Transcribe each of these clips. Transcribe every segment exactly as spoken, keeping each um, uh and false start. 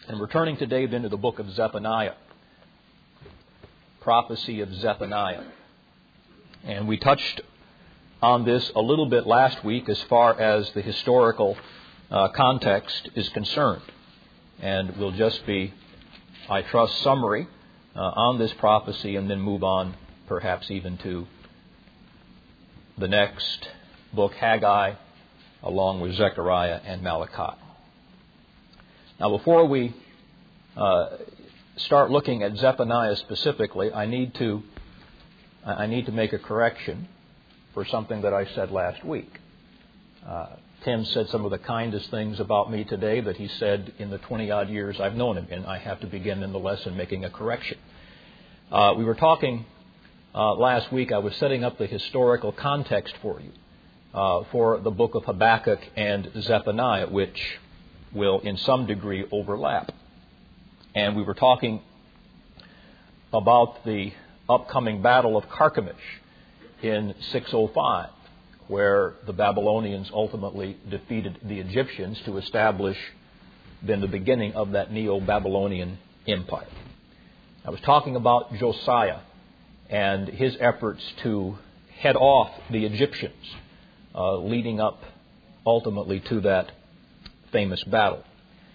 And we're turning today then to the book of Zephaniah, prophecy of Zephaniah. And we touched on this a little bit last week as far as the historical uh, context is concerned. And we'll just be, I trust, summary uh, on this prophecy and then move on perhaps even to the next book, Haggai, along with Zechariah and Malachi. Now, before we uh, start looking at Zephaniah specifically, I need to I need to make a correction for something that I said last week. Uh, Tim said some of the kindest things about me today that he said in the twenty-odd years I've known him, and I have to begin in the lesson making a correction. Uh, we were talking uh, last week, I was setting up the historical context for you uh, for the book of Habakkuk and Zephaniah, which will in some degree overlap. And we were talking about the upcoming battle of Carchemish in six oh five, where the Babylonians ultimately defeated the Egyptians to establish then the beginning of that Neo-Babylonian empire. I was talking about Josiah and his efforts to head off the Egyptians, uh, leading up ultimately to that famous battle.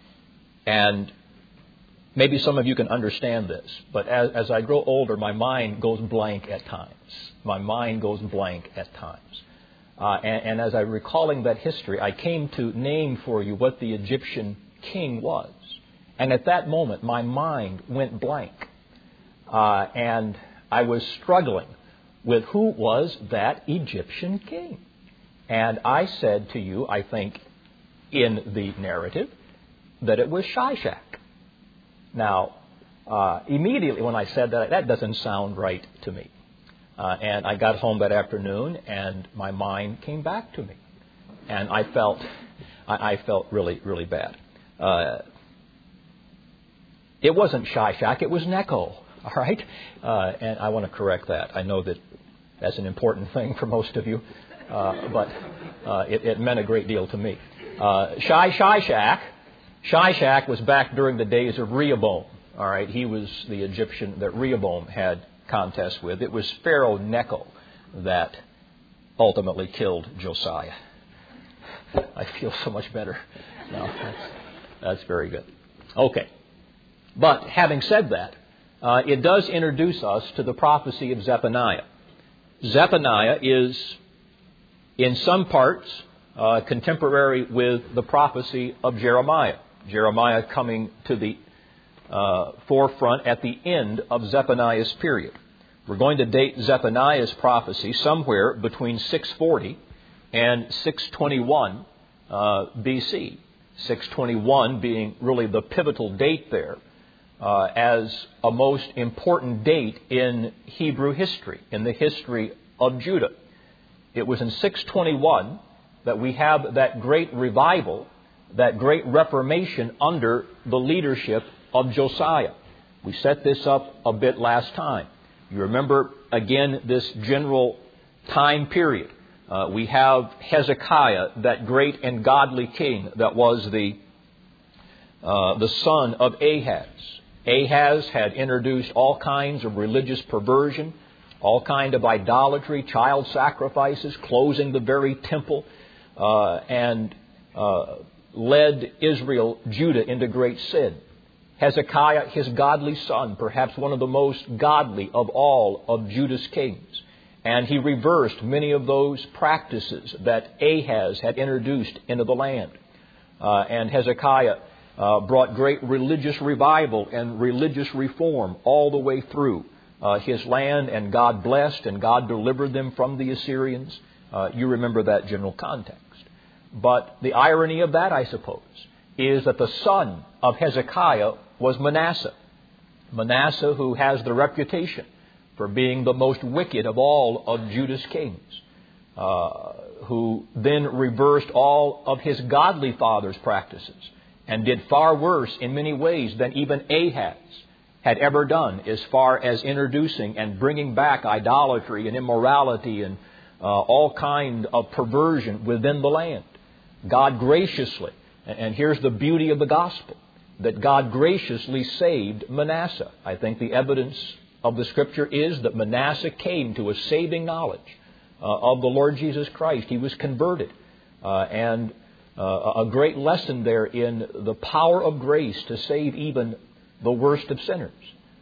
And maybe some of you can understand this, but as, as I grow older, my mind goes blank at times. My mind goes blank at times. Uh, and, and as I'm recalling that history, I came to name for you what the Egyptian king was. And at that moment, my mind went blank. Uh, and I was struggling with who was that Egyptian king. And I said to you, I think, in the narrative, that it was Shishak. Now, uh, immediately when I said that, that doesn't sound right to me. Uh, and I got home that afternoon, and my mind came back to me. And I felt, I, I felt really, really bad. Uh, it wasn't Shishak, it was Necho. All right? Uh, and I want to correct that. I know that that's an important thing for most of you, uh, but uh, it, it meant a great deal to me. Uh, Shai Shishak, Shishak was back during the days of Rehoboam. All right, he was the Egyptian that Rehoboam had contests with. It was Pharaoh Necho that ultimately killed Josiah. I feel so much better. No, that's, that's very good. Okay, but having said that, uh, it does introduce us to the prophecy of Zephaniah. Zephaniah is, in some parts, Uh, contemporary with the prophecy of Jeremiah. Jeremiah coming to the uh, forefront at the end of Zephaniah's period. We're going to date Zephaniah's prophecy somewhere between six forty and six twenty-one uh, B C. six twenty-one being really the pivotal date there uh, as a most important date in Hebrew history, in the history of Judah. It was in six twenty-one that we have that great revival, that great reformation under the leadership of Josiah. We set this up a bit last time. You remember, again, this general time period. Uh, we have Hezekiah, that great and godly king that was the, uh, the son of Ahaz. Ahaz had introduced all kinds of religious perversion, all kind of idolatry, child sacrifices, closing the very temple, Uh, and uh, led Israel, Judah, into great sin. Hezekiah, his godly son, perhaps one of the most godly of all of Judah's kings. And he reversed many of those practices that Ahaz had introduced into the land. Uh, and Hezekiah uh, brought great religious revival and religious reform all the way through uh, his land, and God blessed and God delivered them from the Assyrians. Uh, you remember that general context. But the irony of that, I suppose, is that the son of Hezekiah was Manasseh. Manasseh, who has the reputation for being the most wicked of all of Judah's kings, uh, who then reversed all of his godly father's practices and did far worse in many ways than even Ahaz had ever done as far as introducing and bringing back idolatry and immorality and uh, all kind of perversion within the land. God graciously, and here's the beauty of the gospel, that God graciously saved Manasseh. I think the evidence of the Scripture is that Manasseh came to a saving knowledge uh, of the Lord Jesus Christ. He was converted. Uh, and uh, a great lesson there in the power of grace to save even the worst of sinners.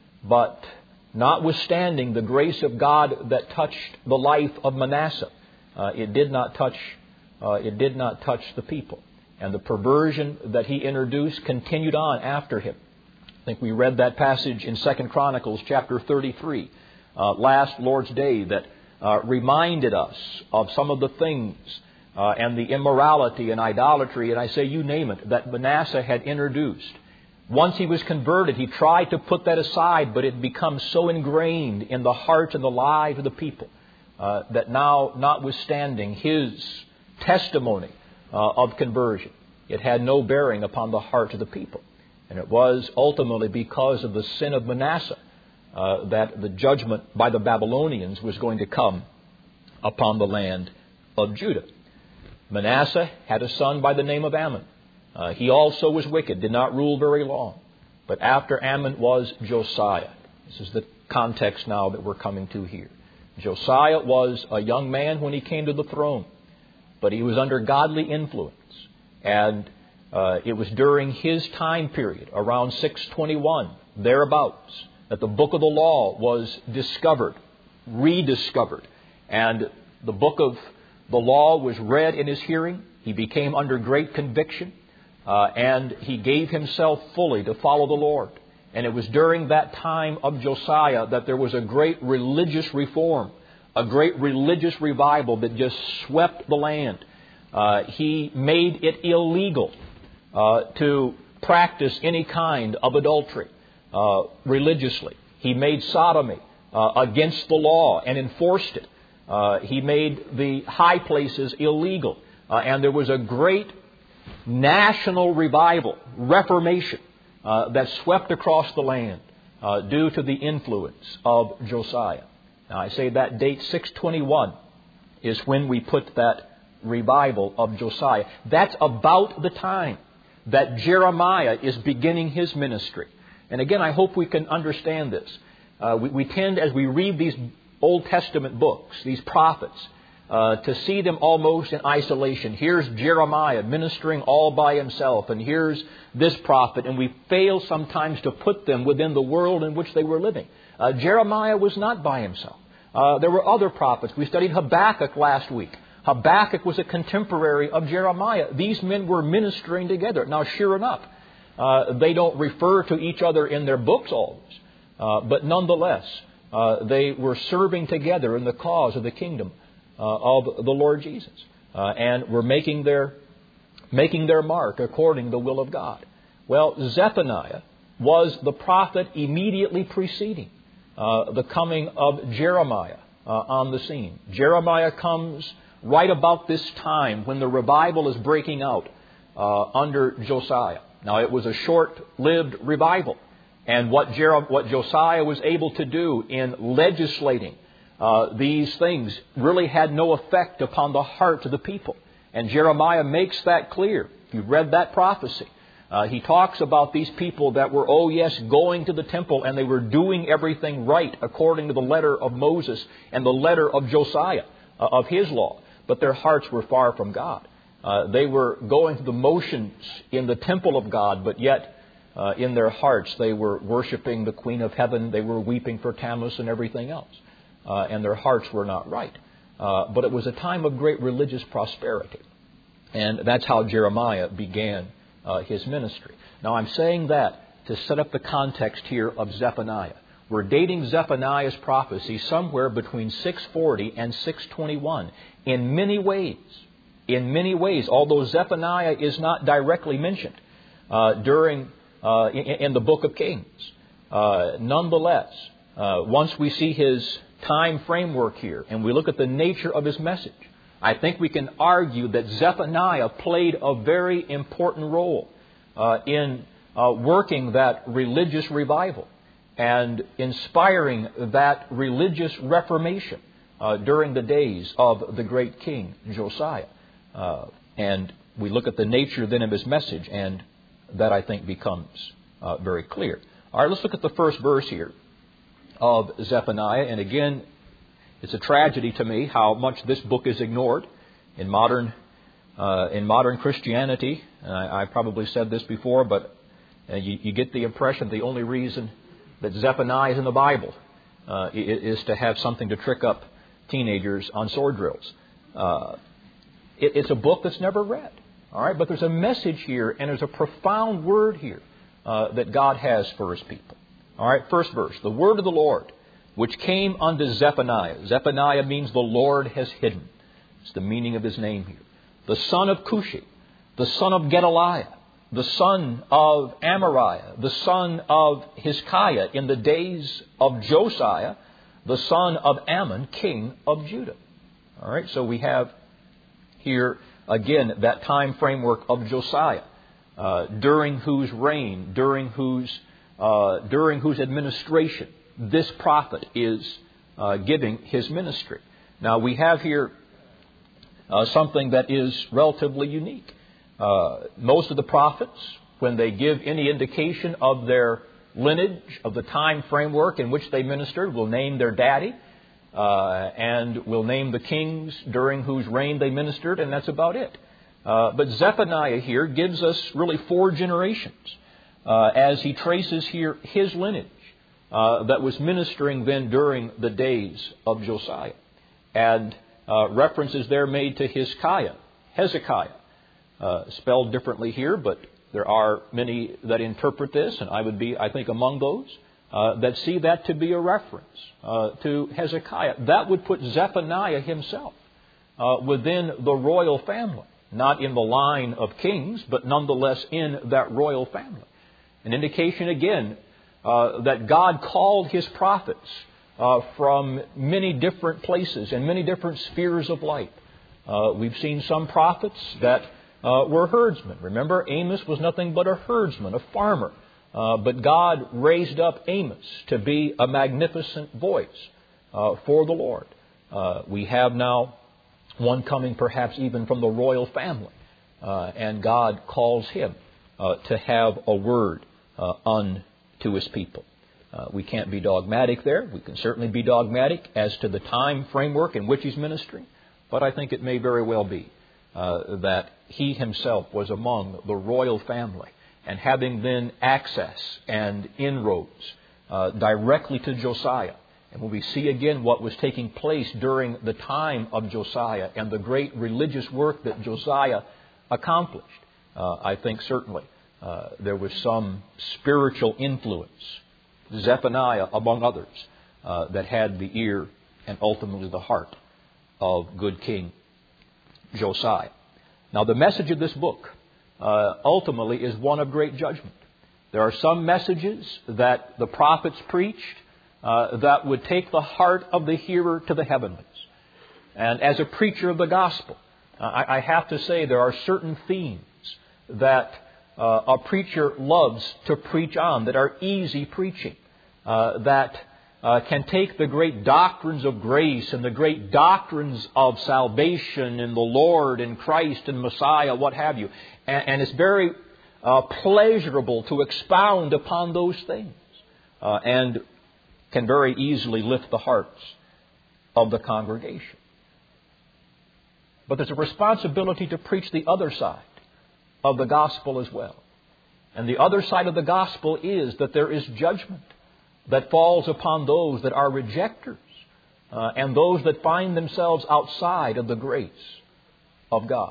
But notwithstanding the grace of God that touched the life of Manasseh, uh, it did not touch uh, it did not touch the people. And the perversion that he introduced continued on after him. I think we read that passage in Second Chronicles chapter thirty-three, uh, last Lord's Day, that uh, reminded us of some of the things uh, and the immorality and idolatry, and I say you name it, that Manasseh had introduced. Once he was converted, he tried to put that aside, but it becomes so ingrained in the hearts and the lives of the people uh, that now, notwithstanding his testimony uh, of conversion, it had no bearing upon the hearts of the people. And it was ultimately because of the sin of Manasseh uh, that the judgment by the Babylonians was going to come upon the land of Judah. Manasseh had a son by the name of Amon. Uh, he also was wicked, did not rule very long. But after Amon was Josiah. This is the context now that we're coming to here. Josiah was a young man when he came to the throne, but he was under godly influence. And uh, it was during his time period, around six twenty-one, thereabouts, that the book of the law was discovered, rediscovered. And the book of the law was read in his hearing. He became under great conviction. Uh, and he gave himself fully to follow the Lord. And it was during that time of Josiah that there was a great religious reform, a great religious revival that just swept the land. Uh, he made it illegal uh, to practice any kind of adultery uh, religiously. He made sodomy uh, against the law and enforced it. Uh, he made the high places illegal. Uh, and there was a great national revival, reformation, uh, that swept across the land uh, due to the influence of Josiah. Now, I say that date six twenty-one is when we put that revival of Josiah. That's about the time that Jeremiah is beginning his ministry. And again, I hope we can understand this. Uh, we, we tend, as we read these Old Testament books, these prophets, Uh, to see them almost in isolation. Here's Jeremiah ministering all by himself, and here's this prophet, and we fail sometimes to put them within the world in which they were living. Uh, Jeremiah was not by himself. Uh, there were other prophets. We studied Habakkuk last week. Habakkuk was a contemporary of Jeremiah. These men were ministering together. Now, sure enough, uh, they don't refer to each other in their books always, uh, but nonetheless, uh, they were serving together in the cause of the kingdom Uh, of the Lord Jesus, uh, and were making their making their mark according to the will of God. Well, Zephaniah was the prophet immediately preceding uh, the coming of Jeremiah uh, on the scene. Jeremiah comes right about this time when the revival is breaking out uh, under Josiah. Now, it was a short-lived revival, and what, Jer- what Josiah was able to do in legislating Uh, these things really had no effect upon the hearts of the people. And Jeremiah makes that clear. You've read that prophecy. Uh, he talks about these people that were, oh yes, going to the temple, and they were doing everything right according to the letter of Moses and the letter of Josiah, uh, of his law. But their hearts were far from God. Uh, they were going through the motions in the temple of God, but yet uh, in their hearts they were worshiping the Queen of Heaven. They were weeping for Tammuz and everything else. Uh, and their hearts were not right. Uh, but it was a time of great religious prosperity. And that's how Jeremiah began uh, his ministry. Now, I'm saying that to set up the context here of Zephaniah. We're dating Zephaniah's prophecy somewhere between six forty and six twenty-one. In many ways, in many ways, although Zephaniah is not directly mentioned uh, during uh, in, in the book of Kings, uh, nonetheless, uh, once we see his time framework here, and we look at the nature of his message, I think we can argue that Zephaniah played a very important role uh, in uh, working that religious revival and inspiring that religious reformation uh, during the days of the great king Josiah. Uh, and we look at the nature then of his message, and that I think becomes uh, very clear. All right, let's look at the first verse here of Zephaniah. And again, it's a tragedy to me how much this book is ignored in modern uh, in modern Christianity. And I, I probably said this before, but uh, you, you get the impression the only reason that Zephaniah is in the Bible uh, is to have something to trick up teenagers on sword drills. Uh, it, it's a book that's never read. All right, but there's a message here, and there's a profound word here uh, that God has for His people. All right, first verse. The word of the Lord, which came unto Zephaniah. Zephaniah means the Lord has hidden. It's the meaning of his name here. The son of Cushi, the son of Gedaliah, the son of Amariah, the son of Hezekiah in the days of Josiah, the son of Ammon, king of Judah. All right, so we have here again that time framework of Josiah, uh, during whose reign, during whose uh, during whose administration this prophet is uh, giving his ministry. Now we have here uh, something that is relatively unique. Uh, most of the prophets, when they give any indication of their lineage, of the time framework in which they ministered, will name their daddy. Uh, and will name the kings during whose reign they ministered, and that's about it. Uh, but Zephaniah here gives us really four generations uh, as he traces here his lineage uh, that was ministering then during the days of Josiah. And uh, references there made to Hezekiah, Hezekiah, uh, spelled differently here, but there are many that interpret this, and I would be, I think, among those. Uh, that see that to be a reference uh, to Hezekiah. That would put Zephaniah himself uh, within the royal family, not in the line of kings, but nonetheless in that royal family. An indication again uh, that God called His prophets uh, from many different places and many different spheres of life. Uh, we've seen some prophets that uh, were herdsmen. Remember, Amos was nothing but a herdsman, a farmer. Uh, but God raised up Amos to be a magnificent voice uh, for the Lord. Uh, we have now one coming perhaps even from the royal family. Uh, and God calls him uh, to have a word uh, unto His people. Uh, we can't be dogmatic there. We can certainly be dogmatic as to the time framework in which He's ministering. But I think it may very well be uh, that He Himself was among the royal family. And having then access and inroads uh, directly to Josiah. And when we see again what was taking place during the time of Josiah and the great religious work that Josiah accomplished, uh, I think certainly uh, there was some spiritual influence, Zephaniah among others, uh, that had the ear and ultimately the heart of good King Josiah. Now the message of this book Uh, ultimately is one of great judgment. There are some messages that the prophets preached uh, that would take the heart of the hearer to the heavenlies. And as a preacher of the gospel, uh, I, I have to say there are certain themes that uh, a preacher loves to preach on, that are easy preaching, uh, that uh, can take the great doctrines of grace and the great doctrines of salvation in the Lord and Christ and Messiah, what have you. And, and it's very uh, pleasurable to expound upon those things uh, and can very easily lift the hearts of the congregation. But there's a responsibility to preach the other side of the gospel as well. And the other side of the gospel is that there is judgment that falls upon those that are rejectors uh, and those that find themselves outside of the grace of God.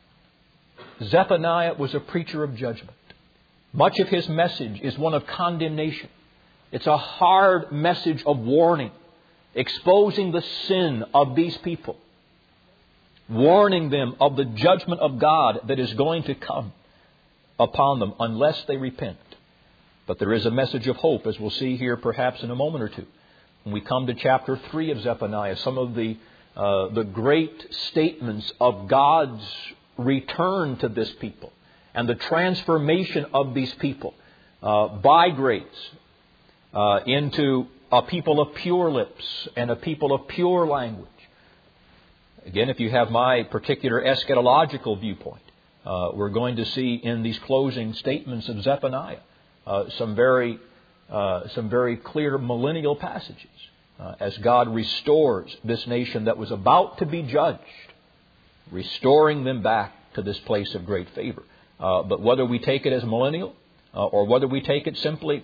Zephaniah was a preacher of judgment. Much of his message is one of condemnation. It's a hard message of warning, exposing the sin of these people, warning them of the judgment of God that is going to come upon them unless they repent. But there is a message of hope, as we'll see here perhaps in a moment or two. When we come to chapter three of Zephaniah, some of the uh, the great statements of God's return to this people and the transformation of these people uh, by grace uh, into a people of pure lips and a people of pure language. Again, if you have my particular eschatological viewpoint, Uh, we're going to see in these closing statements of Zephaniah uh, some very uh, some very clear millennial passages uh, as God restores this nation that was about to be judged, restoring them back to this place of great favor. Uh, but whether we take it as millennial uh, or whether we take it simply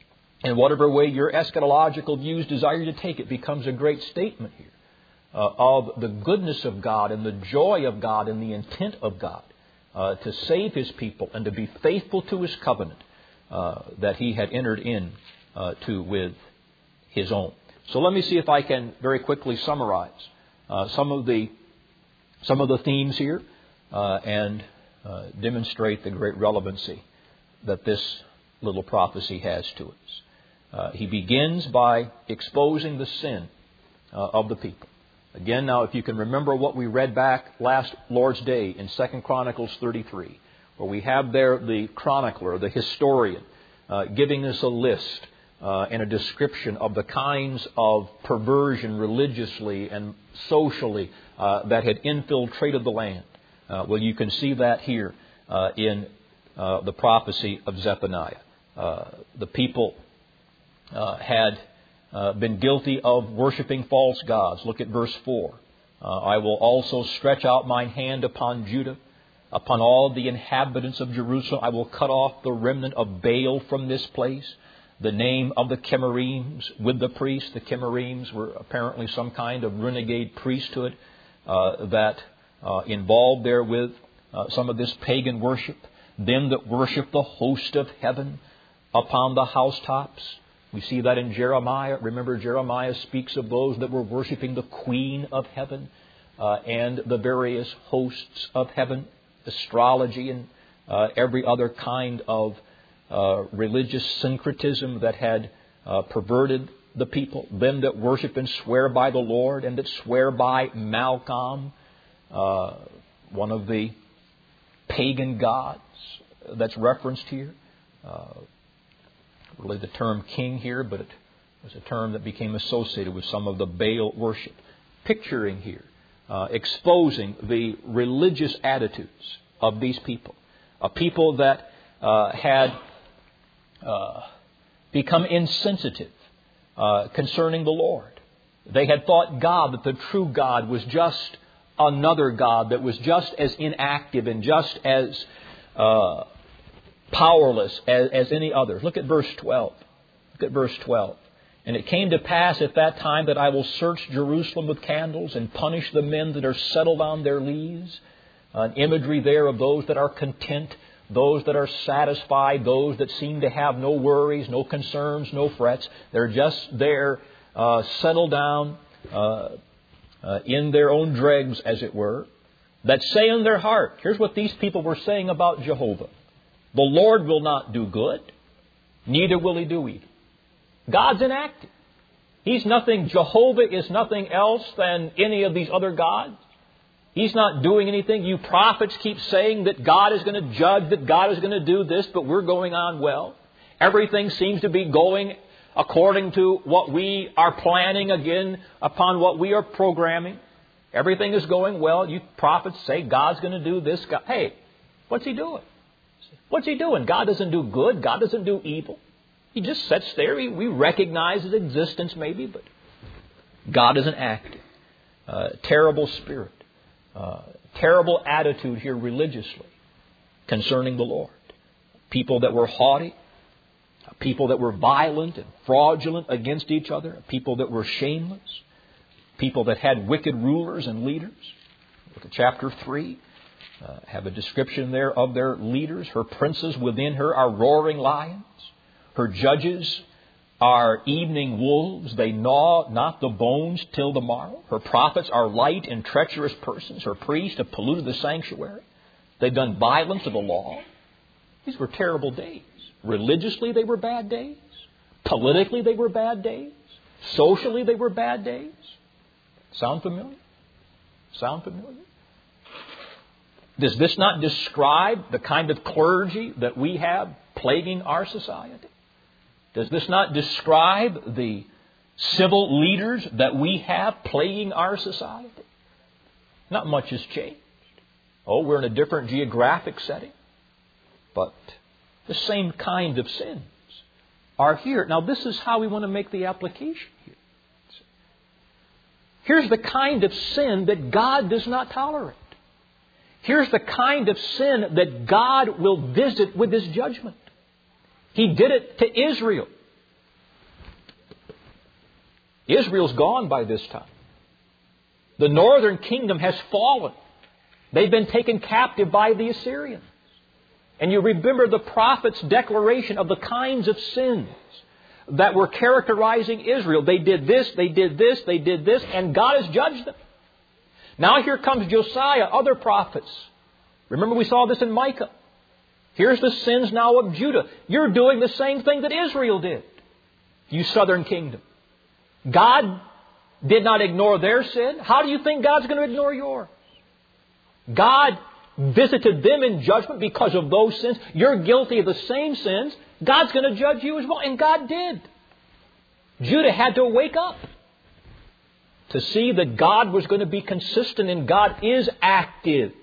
in whatever way your eschatological views desire to take it, becomes a great statement here uh, of the goodness of God and the joy of God and the intent of God uh, to save His people and to be faithful to His covenant uh, that He had entered in uh, to with His own. So let me see if I can very quickly summarize uh, some of the some of the themes here uh, and uh, demonstrate the great relevancy that this little prophecy has to us. Uh, he begins by exposing the sin uh, of the people. Again, now, if you can remember what we read back last Lord's Day in Second Chronicles thirty-three, where we have there the chronicler, the historian, uh, giving us a list uh, and a description of the kinds of perversion religiously and socially uh, that had infiltrated the land. Uh, well, you can see that here uh, in uh, the prophecy of Zephaniah. Uh, the people Uh, had uh, been guilty of worshiping false gods. Look at verse four. Uh, I will also stretch out mine hand upon Judah, upon all the inhabitants of Jerusalem. I will cut off the remnant of Baal from this place. The name of the Chemarims with the priests. The Chemarims were apparently some kind of renegade priesthood uh, that uh, involved there with uh, some of this pagan worship. Them that worship the host of heaven upon the housetops. We see that in Jeremiah. Remember, Jeremiah speaks of those that were worshiping the Queen of Heaven uh, and the various hosts of heaven, astrology and uh, every other kind of uh, religious syncretism that had uh, perverted the people. Them that worship and swear by the Lord and that swear by Malcham, uh, one of the pagan gods that's referenced here. Uh, Really the term king here, but it was a term that became associated with some of the Baal worship. Picturing here, uh, exposing the religious attitudes of these people. A people that uh, had uh, become insensitive uh, concerning the Lord. They had thought God, that the true God was just another God that was just as inactive and just as Uh, powerless as, as any other. Look at verse twelve. Look at verse twelve. And it came to pass at that time that I will search Jerusalem with candles and punish the men that are settled on their lees. An imagery there of those that are content, those that are satisfied, those that seem to have no worries, no concerns, no frets. They're just there, uh, settled down uh, uh, in their own dregs, as it were. That say in their heart, here's what these people were saying about Jehovah. The Lord will not do good, neither will He do evil. God's inactive. He's nothing, Jehovah is nothing else than any of these other gods. He's not doing anything. You prophets keep saying that God is going to judge, that God is going to do this, but we're going on well. Everything seems to be going according to what we are planning, again, upon what we are programming. Everything is going well. You prophets say God's going to do this. God, hey, what's He doing? What's He doing? God doesn't do good. God doesn't do evil. He just sits there. He, we recognize His existence maybe, but God isn't active. Uh, terrible spirit. Uh, terrible attitude here religiously concerning the Lord. People that were haughty. People that were violent and fraudulent against each other. People that were shameless. People that had wicked rulers and leaders. Look at chapter three. Uh, have a description there of their leaders. Her princes within her are roaring lions. Her judges are evening wolves. They gnaw not the bones till the morrow. Her prophets are light and treacherous persons. Her priests have polluted the sanctuary. They've done violence to the law. These were terrible days. Religiously, they were bad days. Politically, they were bad days. Socially, they were bad days. Sound familiar? Sound familiar? Does this not describe the kind of clergy that we have plaguing our society? Does this not describe the civil leaders that we have plaguing our society? Not much has changed. Oh, we're in a different geographic setting. But the same kind of sins are here. Now, this is how we want to make the application here. Here's the kind of sin that God does not tolerate. Here's the kind of sin that God will visit with His judgment. He did it to Israel. Israel's gone by this time. The northern kingdom has fallen. They've been taken captive by the Assyrians. And you remember the prophet's declaration of the kinds of sins that were characterizing Israel. They did this, they did this, they did this, and God has judged them. Now here comes Josiah, other prophets. Remember we saw this in Micah. Here's the sins now of Judah. You're doing the same thing that Israel did, you southern kingdom. God did not ignore their sin. How do you think God's going to ignore yours? God visited them in judgment because of those sins. You're guilty of the same sins. God's going to judge you as well. And God did. Judah had to wake up to see that God was going to be consistent, and God is active.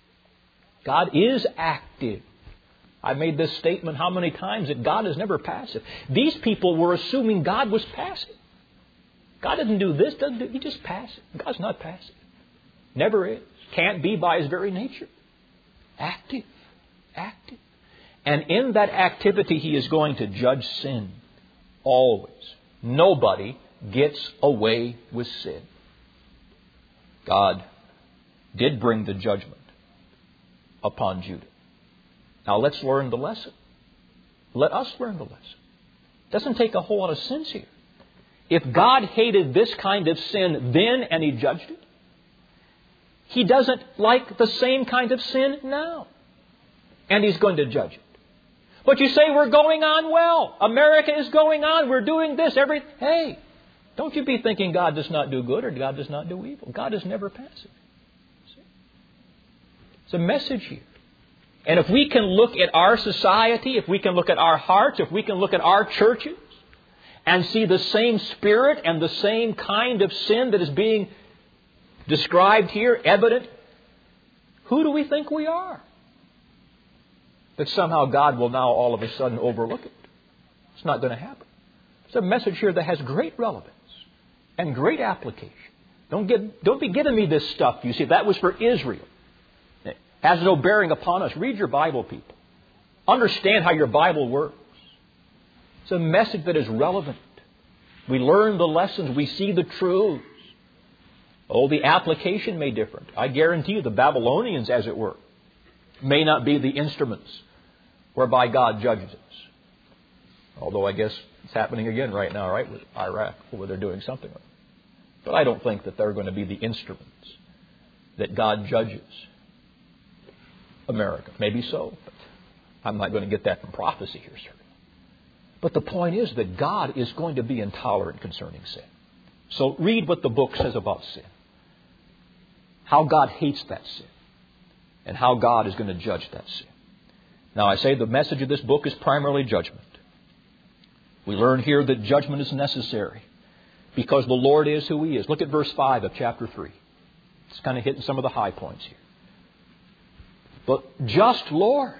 God is active. I made this statement how many times that God is never passive. These people were assuming God was passive. God doesn't do this, doesn't do, He just passive. God's not passive. Never is. Can't be by His very nature. Active. Active. And in that activity He is going to judge sin. Always. Nobody gets away with sin. God did bring the judgment upon Judah. Now let's learn the lesson. Let us learn the lesson. It doesn't take a whole lot of sense here. If God hated this kind of sin then and He judged it, He doesn't like the same kind of sin now. And He's going to judge it. But you say, we're going on well. America is going on. We're doing this. Every Hey, don't you be thinking God does not do good or God does not do evil. God is never passive. It's a message here. And if we can look at our society, if we can look at our hearts, if we can look at our churches and see the same spirit and the same kind of sin that is being described here, evident, who do we think we are? That somehow God will now all of a sudden overlook it. It's not going to happen. It's a message here that has great relevance and great application. Don't get, don't be giving me this stuff. You see, that was for Israel. It has no bearing upon us. Read your Bible, people. Understand how your Bible works. It's a message that is relevant. We learn the lessons. We see the truths. Oh, the application may differ. I guarantee you the Babylonians, as it were, may not be the instruments whereby God judges us. Although I guess it's happening again right now, right, with Iraq, where they're doing something. But I don't think that they're going to be the instruments that God judges America. Maybe so, but I'm not going to get that from prophecy here, sir. But the point is that God is going to be intolerant concerning sin. So read what the book says about sin. How God hates that sin. And how God is going to judge that sin. Now I say the message of this book is primarily judgment. We learn here that judgment is necessary because the Lord is who He is. Look at verse five of chapter three. It's kind of hitting some of the high points here. But just Lord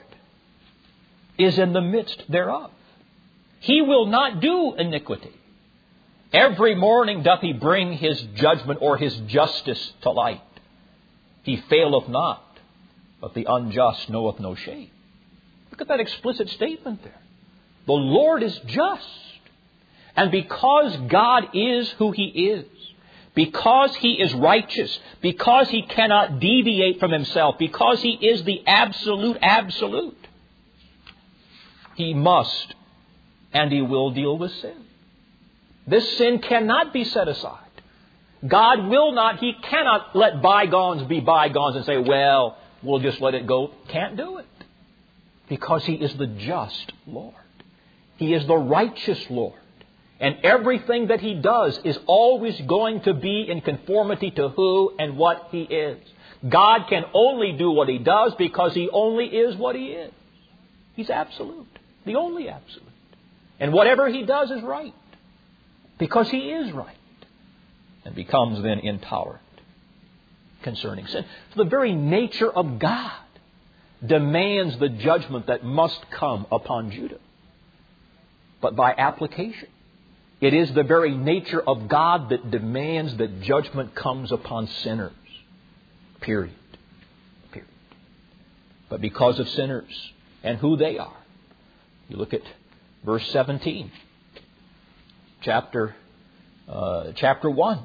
is in the midst thereof. He will not do iniquity. Every morning doth He bring His judgment or His justice to light. He faileth not, but the unjust knoweth no shame. Look at that explicit statement there. The Lord is just. And because God is who He is, because He is righteous, because He cannot deviate from Himself, because He is the absolute absolute, He must and He will deal with sin. This sin cannot be set aside. God will not, He cannot let bygones be bygones and say, well, we'll just let it go. Can't do it. Because He is the just Lord. He is the righteous Lord. And everything that He does is always going to be in conformity to who and what He is. God can only do what He does because He only is what He is. He's absolute. The only absolute. And whatever He does is right. Because He is right. And becomes then intolerant. concerning sin. So the very nature of God demands the judgment that must come upon Judah. But by application, it is the very nature of God that demands that judgment comes upon sinners. Period. Period. But because of sinners and who they are, you look at verse seventeen, chapter uh, chapter one.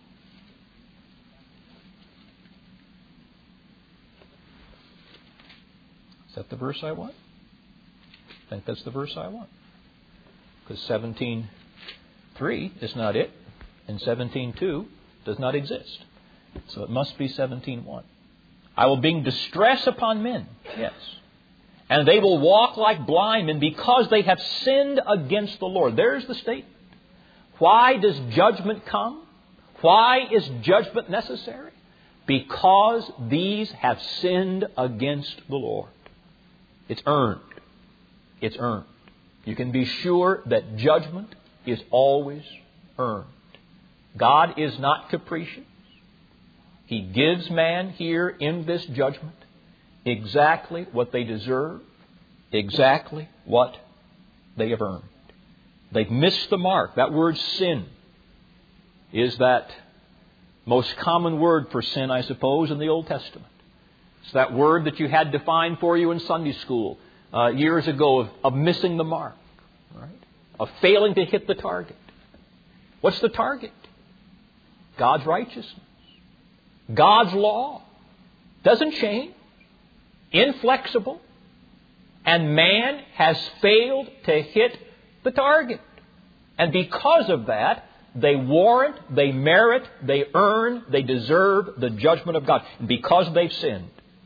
Is that the verse I want? I think that's the verse I want. Because seventeen three is not it, and seventeen two does not exist. So it must be seventeen one. I will bring distress upon men, yes, and they will walk like blind men because they have sinned against the Lord. There's the statement. Why does judgment come? Why is judgment necessary? Because these have sinned against the Lord. It's earned. It's earned. You can be sure that judgment is always earned. God is not capricious. He gives man here in this judgment exactly what they deserve, exactly what they have earned. They've missed the mark. That word sin is that most common word for sin, I suppose, in the Old Testament. It's that word that you had defined for you in Sunday school uh, years ago of, of missing the mark, right? Of failing to hit the target. What's the target? God's righteousness. God's law. Doesn't change. Inflexible. And man has failed to hit the target. And because of that, they warrant, they merit, they earn, they deserve the judgment of God. And because they've sinned,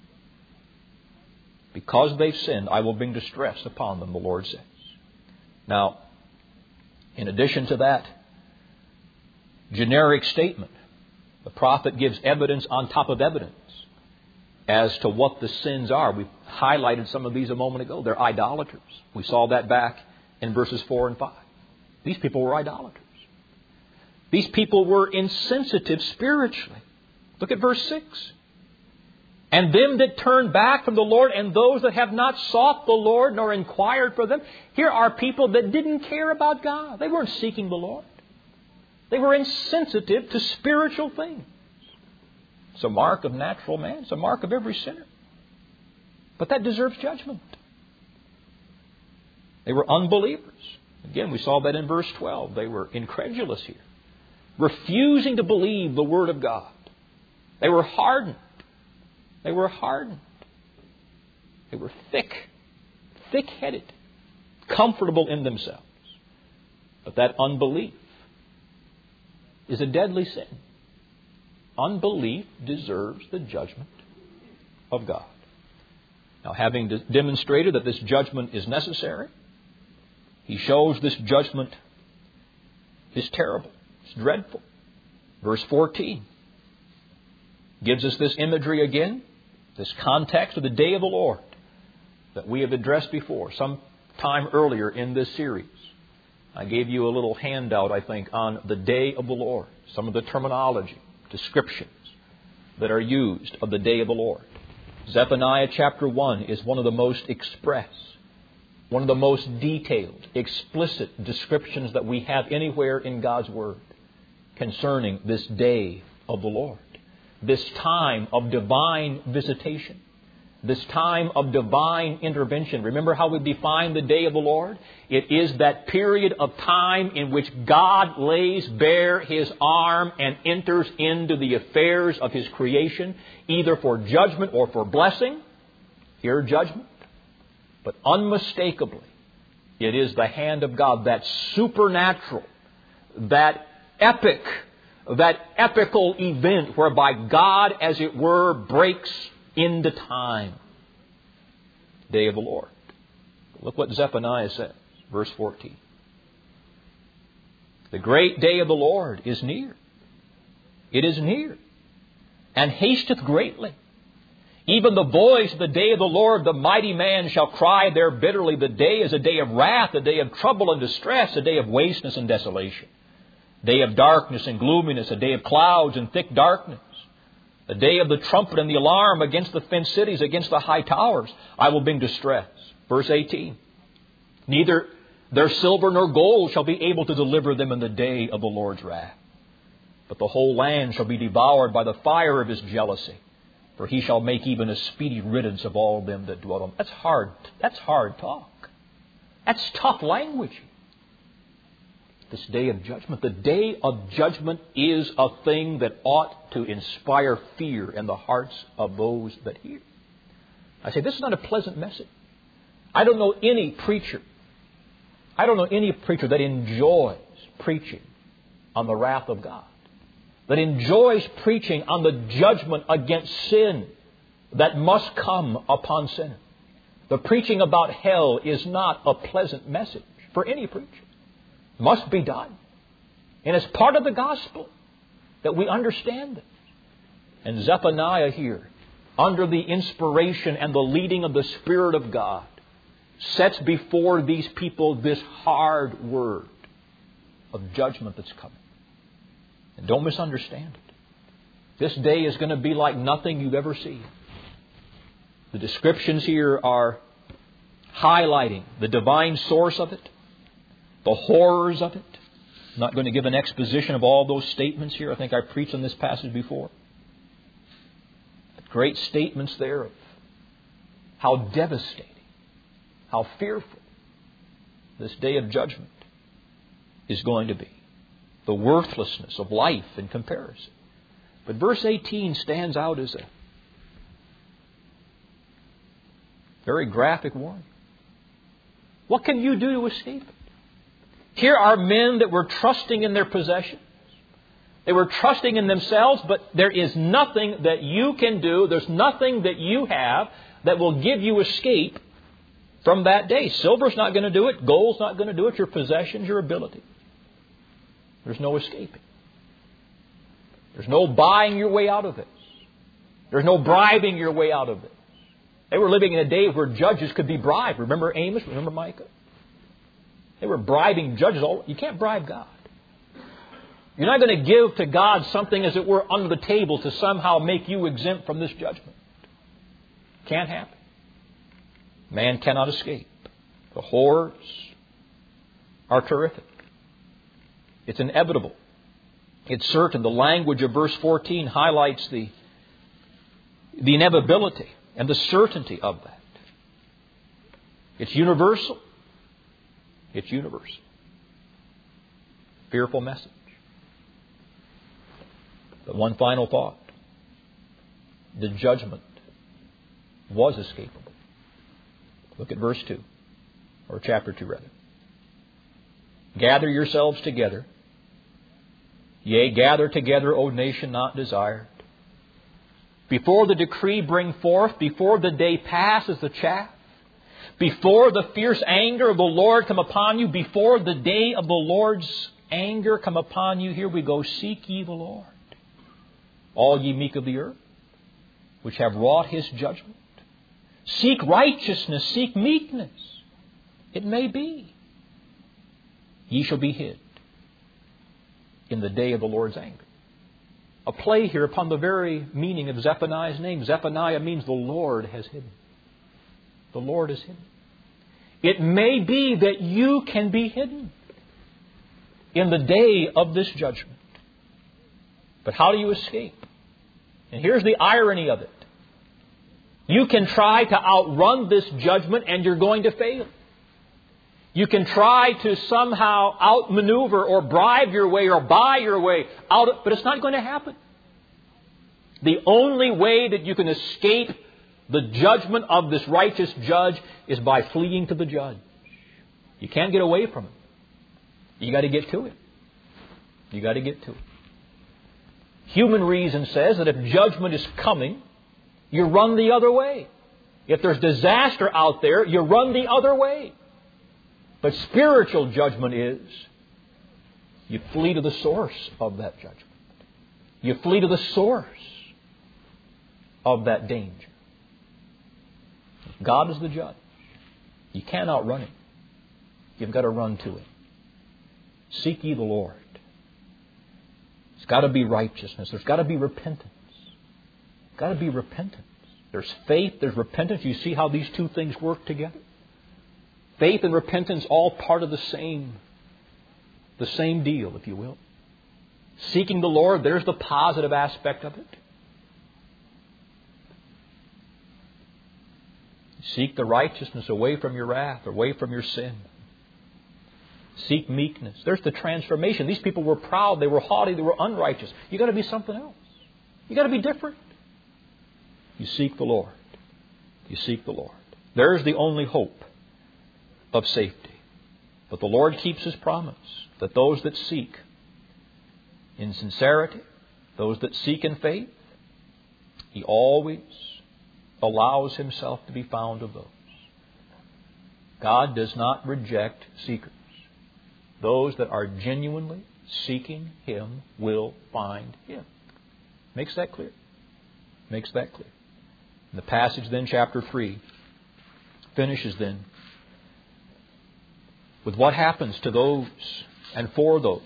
because they've sinned, I will bring distress upon them, the Lord says. Now, in addition to that generic statement, the prophet gives evidence on top of evidence as to what the sins are. We highlighted some of these a moment ago. They're idolaters. We saw that back in verses four and five. These people were idolaters. These people were insensitive spiritually. Look at verse six. And them that turn back from the Lord, and those that have not sought the Lord nor inquired for them. Here are people that didn't care about God. They weren't seeking the Lord. They were insensitive to spiritual things. It's a mark of natural man. It's a mark of every sinner. But that deserves judgment. They were unbelievers. Again, we saw that in verse twelve. They were incredulous here, refusing to believe the Word of God. They were hardened. They were hardened. They were thick, thick-headed, comfortable in themselves. But that unbelief is a deadly sin. Unbelief deserves the judgment of God. Now, having de- demonstrated that this judgment is necessary, he shows this judgment is terrible. It's dreadful. Verse fourteen gives us this imagery again, this context of the day of the Lord that we have addressed before, some time earlier in this series. I gave you a little handout, I think, on the day of the Lord, some of the terminology, descriptions that are used of the day of the Lord. Zephaniah chapter one is one of the most express, one of the most detailed, explicit descriptions that we have anywhere in God's Word concerning this day of the Lord, this time of divine visitation, this time of divine intervention. Remember how we define the day of the Lord? It is that period of time in which God lays bare His arm and enters into the affairs of His creation, either for judgment or for blessing. Here, judgment. But unmistakably, it is the hand of God, that supernatural, that epic, that epical event whereby God, as it were, breaks into time. Day of the Lord. Look what Zephaniah says, verse fourteen. The great day of the Lord is near. It is near, and hasteth greatly. Even the voice of the day of the Lord, the mighty man shall cry there bitterly. The day is a day of wrath, a day of trouble and distress, a day of wasteness and desolation. Day of darkness and gloominess, a day of clouds and thick darkness. The day of the trumpet and the alarm against the fenced cities, against the high towers, I will bring distress. Verse eighteen. Neither their silver nor gold shall be able to deliver them in the day of the Lord's wrath. But the whole land shall be devoured by the fire of His jealousy. For He shall make even a speedy riddance of all them that dwell on them. That's hard. That's hard talk. That's tough language. This day of judgment. The day of judgment is a thing that ought to inspire fear in the hearts of those that hear. I say, this is not a pleasant message. I don't know any preacher. I don't know any preacher that enjoys preaching on the wrath of God, that enjoys preaching on the judgment against sin that must come upon sinners. The preaching about hell is not a pleasant message for any preacher. It must be done. And it's part of the gospel that we understand it. And Zephaniah here, under the inspiration and the leading of the Spirit of God, sets before these people this hard word of judgment that's coming. And don't misunderstand it. This day is going to be like nothing you've ever seen. The descriptions here are highlighting the divine source of it, the horrors of it. I'm not going to give an exposition of all those statements here. I think I preached on this passage before. But great statements there of how devastating, how fearful this day of judgment is going to be. The worthlessness of life in comparison. But verse eighteen stands out as a very graphic warning. What can you do to escape it? Here are men that were trusting in their possessions. They were trusting in themselves, but there is nothing that you can do, there's nothing that you have that will give you escape from that day. Silver's not going to do it. Gold's not going to do it. Your possessions, your ability. There's no escaping. There's no buying your way out of this. There's no bribing your way out of this. They were living in a day where judges could be bribed. Remember Amos? Remember Micah? They were bribing judges. You can't bribe God. You're not going to give to God something as it were under the table to somehow make you exempt from this judgment. Can't happen. Man cannot escape. The horrors are terrific. It's inevitable. It's certain. The language of verse fourteen highlights the, the inevitability and the certainty of that. It's universal. It's universal. Fearful message. But one final thought. The judgment was escapable. Look at verse two. Or chapter two rather. Gather yourselves together. Yea, gather together, O nation not desired. Before the decree bring forth, before the day pass as the chaff, before the fierce anger of the Lord come upon you, before the day of the Lord's anger come upon you, here we go, seek ye the Lord. All ye meek of the earth, which have wrought His judgment. Seek righteousness, seek meekness. It may be. Ye shall be hid in the day of the Lord's anger. A play here upon the very meaning of Zephaniah's name. Zephaniah means the Lord has hidden. The Lord is hidden. It may be that you can be hidden in the day of this judgment. But how do you escape? And here's the irony of it. You can try to outrun this judgment and you're going to fail. You can try to somehow outmaneuver or bribe your way or buy your way out of, but it's not going to happen. The only way that you can escape the judgment of this righteous judge is by fleeing to the judge. You can't get away from it. You got to get to it. You got to get to it. Human reason says that if judgment is coming, you run the other way. If there's disaster out there, you run the other way. But spiritual judgment is you flee to the source of that judgment. You flee to the source of that danger. God is the judge. You can't outrun Him. You've got to run to Him. Seek ye the Lord. There's got to be righteousness. There's got to be repentance. got to be repentance. There's faith, there's repentance. You see how these two things work together? Faith and repentance all part of the same, the same deal, if you will. Seeking the Lord, there's the positive aspect of it. Seek the righteousness away from your wrath, away from your sin. Seek meekness. There's the transformation. These people were proud, they were haughty, they were unrighteous. You've got to be something else. You've got to be different. You seek the Lord. You seek the Lord. There's the only hope of safety. But the Lord keeps His promise that those that seek in sincerity, those that seek in faith, He always allows Himself to be found of those. God does not reject seekers. Those that are genuinely seeking Him will find Him. Makes that clear. Makes that clear. And the passage then, chapter three, finishes then with what happens to those and for those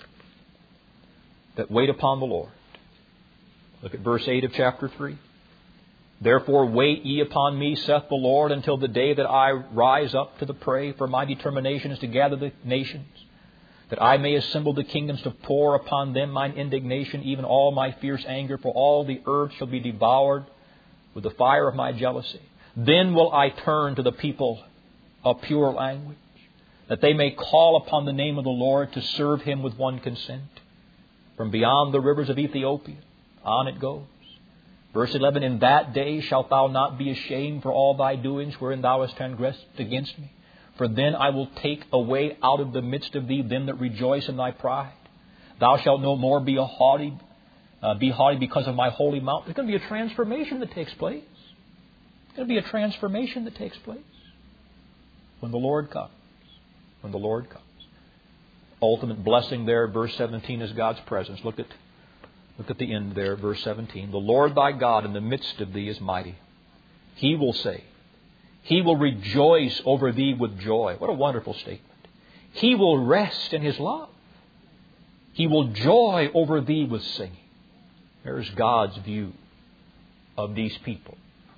that wait upon the Lord. Look at verse eight of chapter three. Therefore wait ye upon me, saith the Lord, until the day that I rise up to the prey, for my determination is to gather the nations, that I may assemble the kingdoms to pour upon them mine indignation, even all my fierce anger, for all the earth shall be devoured with the fire of my jealousy. Then will I turn to the people of pure language, that they may call upon the name of the Lord to serve Him with one consent. From beyond the rivers of Ethiopia, on it goes. Verse eleven, in that day shalt thou not be ashamed for all thy doings wherein thou hast transgressed against me. For then I will take away out of the midst of thee them that rejoice in thy pride. Thou shalt no more be a haughty, uh, be haughty because of my holy mount. There's going to be a transformation that takes place. There's going to be a transformation that takes place when the Lord comes. When the Lord comes. Ultimate blessing there, verse seventeen, is God's presence. Look at, look at the end there, verse seventeen. The Lord thy God in the midst of thee is mighty. He will save. He will rejoice over thee with joy. What a wonderful statement. He will rest in His love. He will joy over thee with singing. There's God's view of these people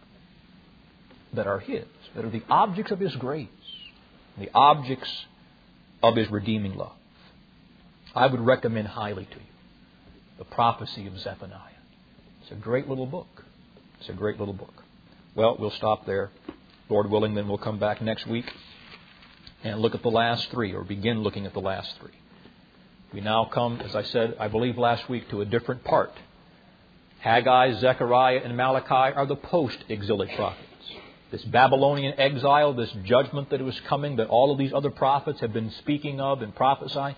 that are His, that are the objects of His grace, the objects of His redeeming love. I would recommend highly to you the prophecy of Zephaniah. It's a great little book. It's a great little book. Well, we'll stop there. Lord willing, then we'll come back next week and look at the last three, or begin looking at the last three. We now come, as I said, I believe last week, to a different part. Haggai, Zechariah, and Malachi are the post-exilic prophets. This Babylonian exile, this judgment that was coming, that all of these other prophets have been speaking of and prophesying,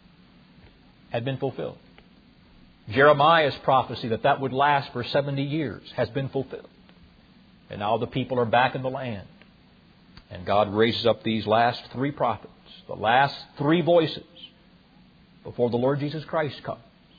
had been fulfilled. Jeremiah's prophecy that that would last for seventy years has been fulfilled. And now the people are back in the land. And God raises up these last three prophets, the last three voices, before the Lord Jesus Christ comes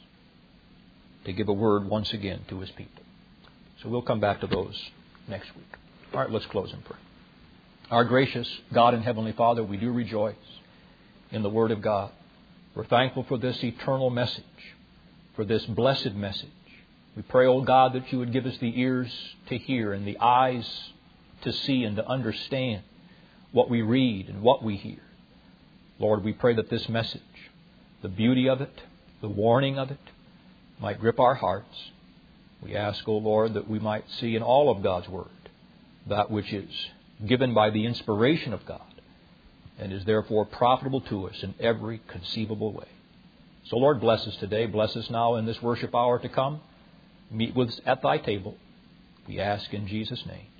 to give a word once again to His people. So we'll come back to those next week. All right, let's close in prayer. Our gracious God and Heavenly Father, we do rejoice in the Word of God. We're thankful for this eternal message, for this blessed message. We pray, O God, that You would give us the ears to hear and the eyes to see and to understand what we read and what we hear. Lord, we pray that this message, the beauty of it, the warning of it, might grip our hearts. We ask, O Lord, that we might see in all of God's Word that which is given by the inspiration of God and is therefore profitable to us in every conceivable way. So, Lord, bless us today. Bless us now in this worship hour to come. Meet with us at Thy table. We ask in Jesus' name.